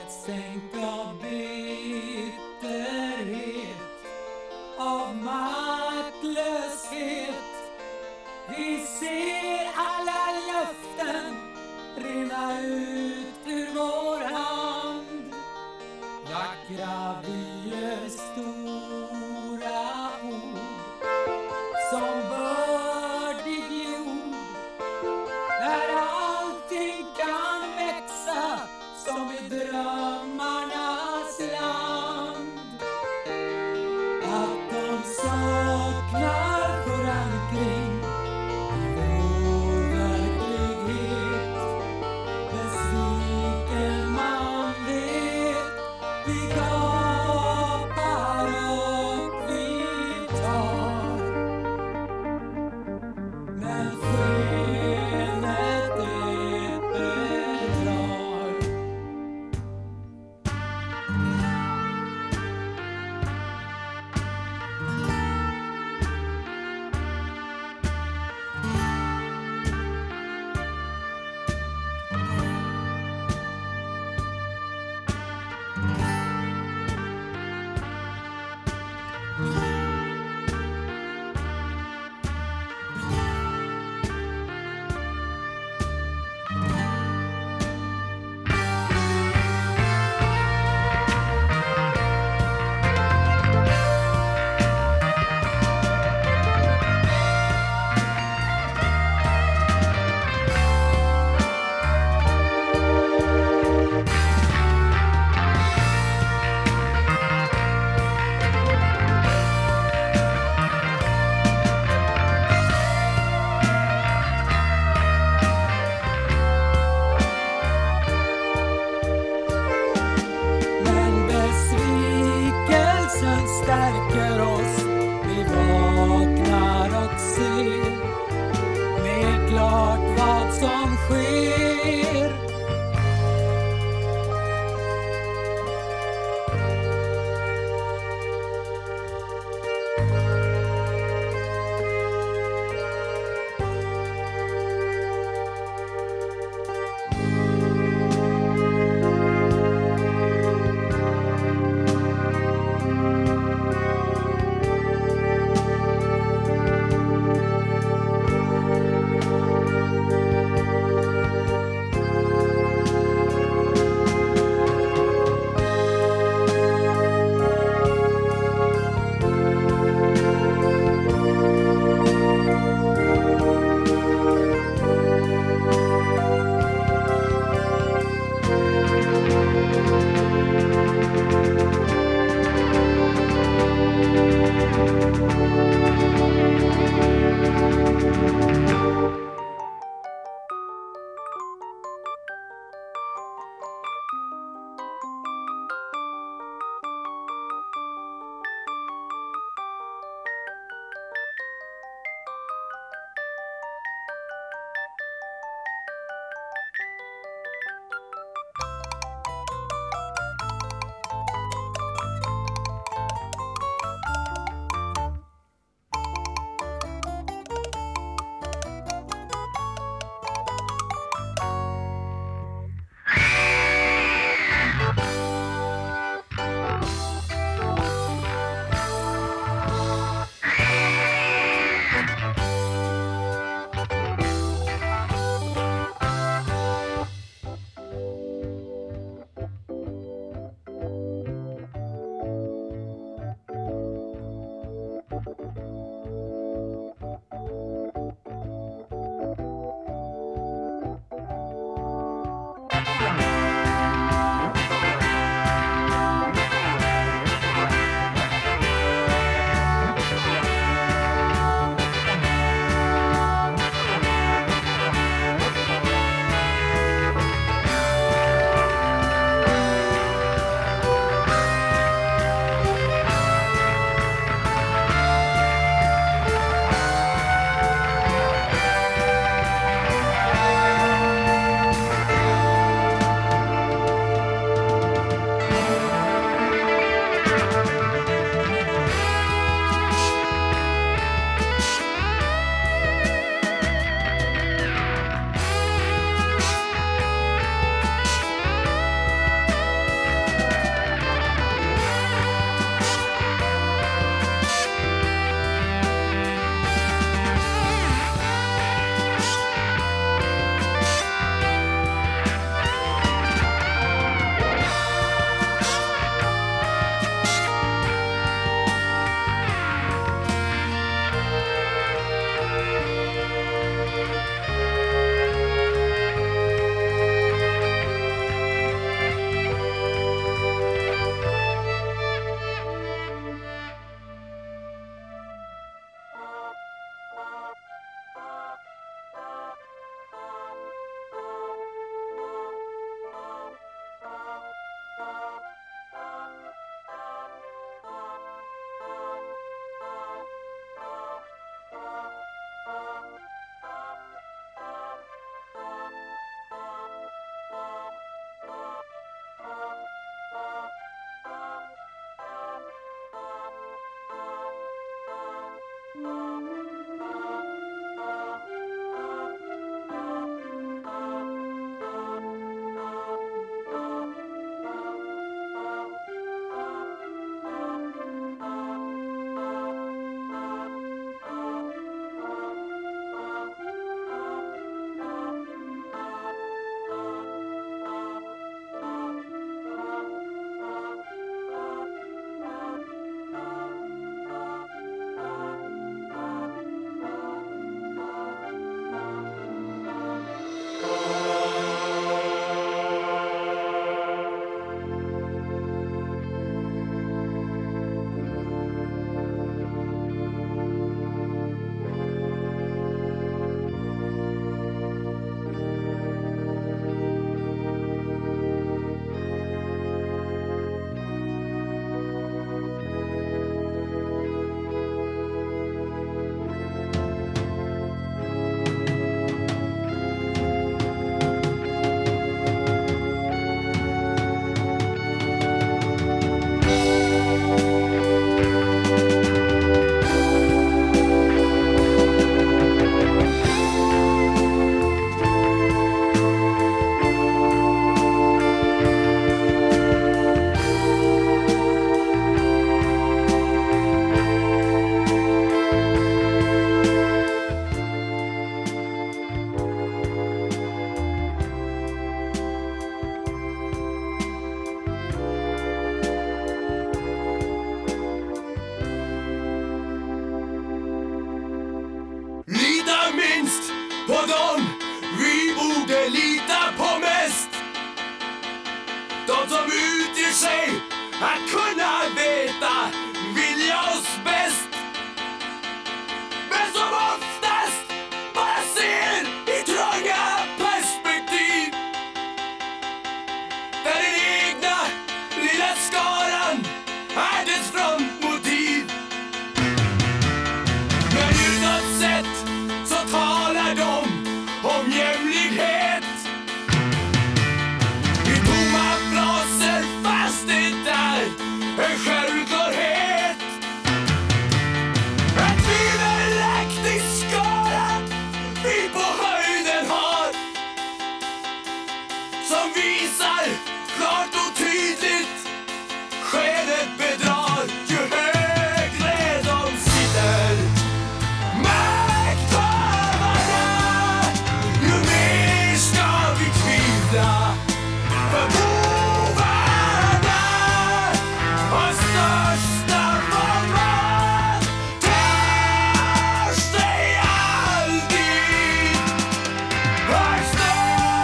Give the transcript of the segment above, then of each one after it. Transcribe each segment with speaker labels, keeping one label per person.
Speaker 1: ett stänk av bitterhet, av maktlöshet. Vi ser alla löften rinna ut ur vår hand. Vackra vyer, stora ord, som bördig jord, där allting kan växa som i drömmarnas land. Att de saknar förankring i vår verklighet. Besviken man vet, vi gapar och vi tar. Men skenet det bedrar. att kunna veta vilja oss bäst, men som oftast bara ser i trånga perspektiv, där den egna lilla skaran är dess frontmotiv. Men utåt sett så talar de om jämlikhet i tomma fraser, fast det är en självklarhet. En tvivelaktig skara vi på höjden har, som visar klart och tydligt skedet bedrar. Ju högre de sitter, makthavarna, ju mer ska vi tvivla. För bovarna har största förmågan, törs sig alltid högst upp.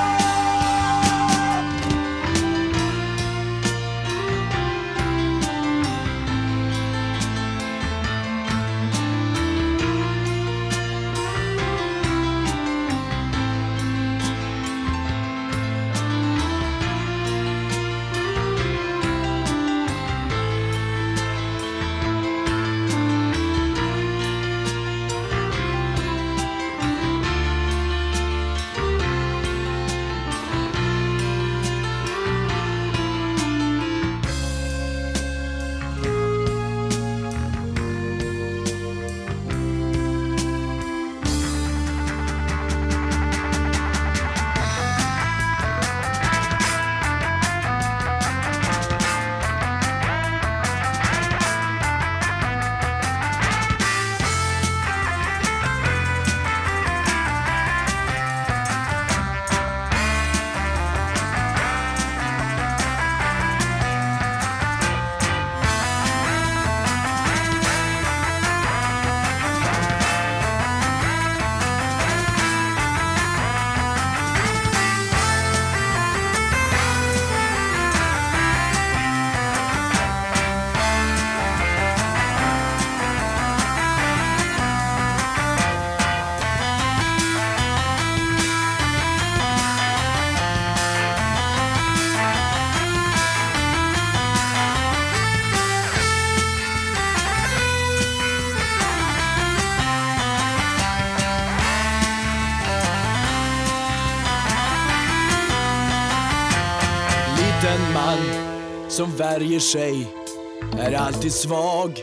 Speaker 2: Den man som värjer sig är alltid svag.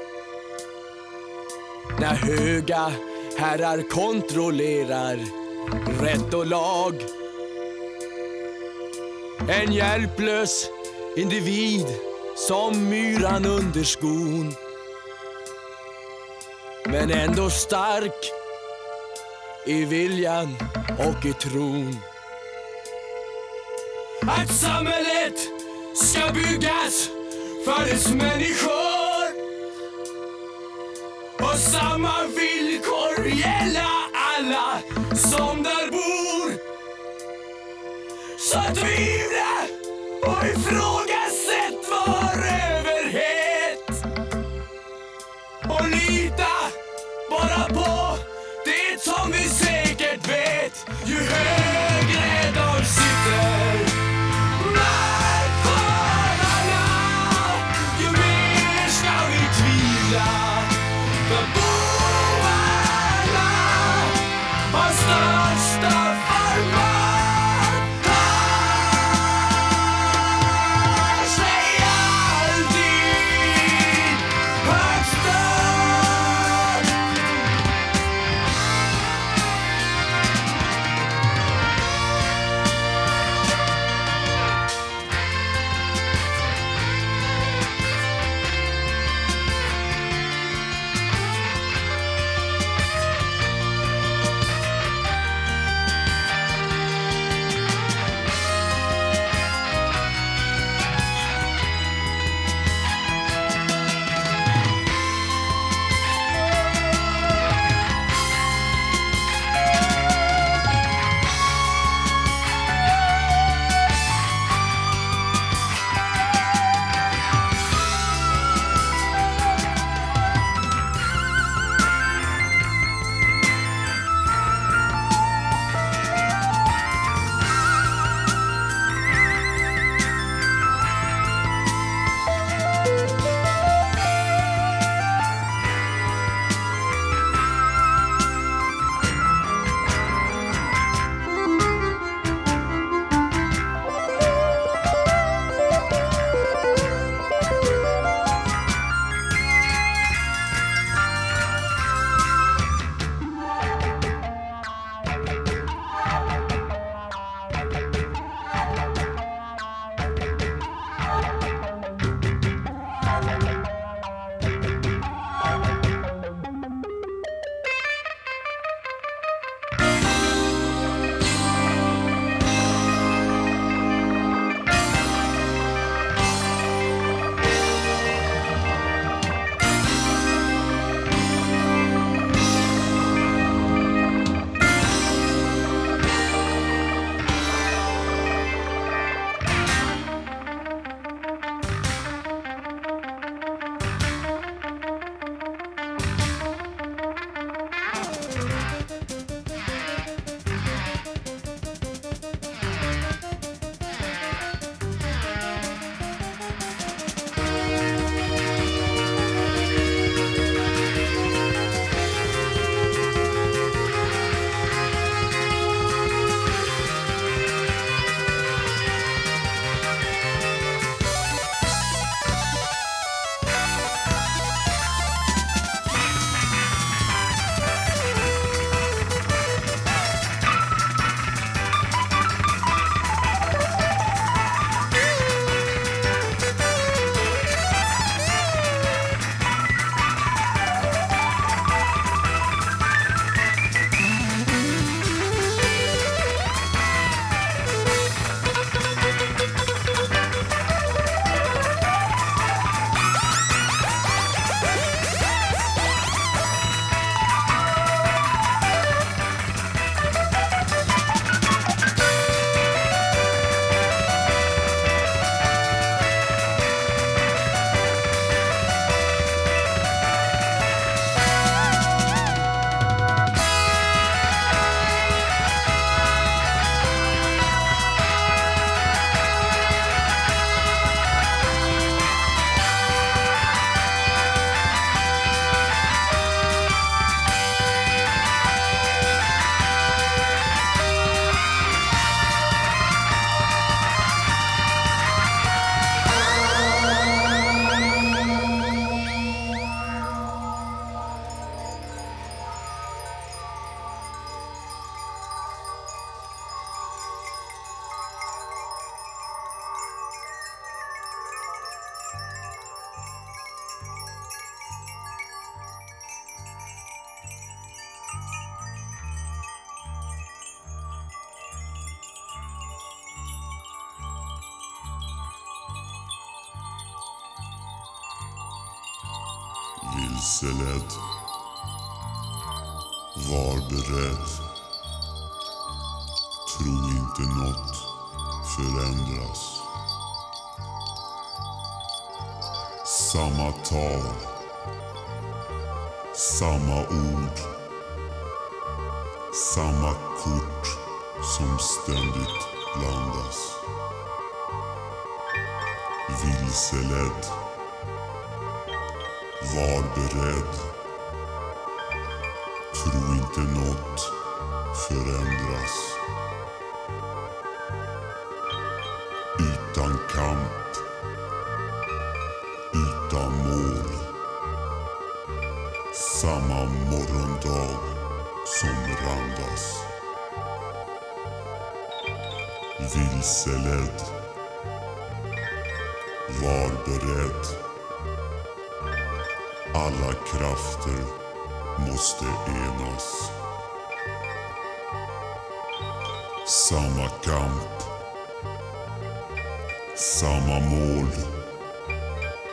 Speaker 2: När höga herrar kontrollerar rätt och lag. En hjälplös individ som myran under skon, men ändå stark i viljan och i tron.
Speaker 1: Att samhället ska byggas för dess människor och samma villkor gälla alla som där bor. Så tvivla och ifrågasätt vår överhet och lita bara på det som vi säkert vet. Ju högre de sitter, ju mer ska vi tvivla. För bovarna har största förmågan,
Speaker 3: Vilseledd. Var beredd. Tro inte något förändras. Samma tal, samma ord, samma kort som ständigt blandas. Vilseledd. Var beredd. Tro inte något förändras. Utan kamp, utan mål. Samma morgondag som randas. Vilseledd. Var beredd. Alla krafter måste enas. Samma kamp, samma mål.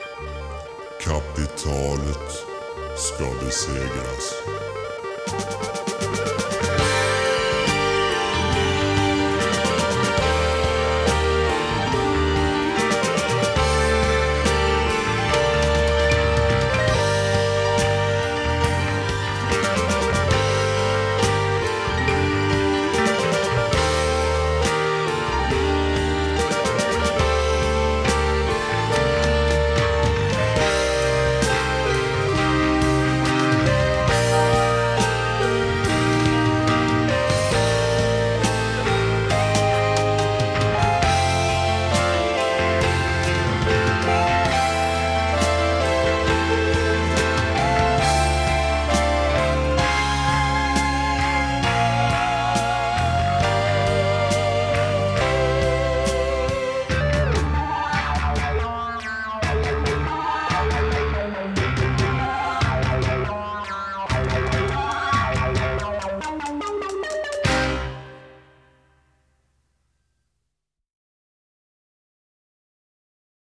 Speaker 3: Kapitalet ska besegras.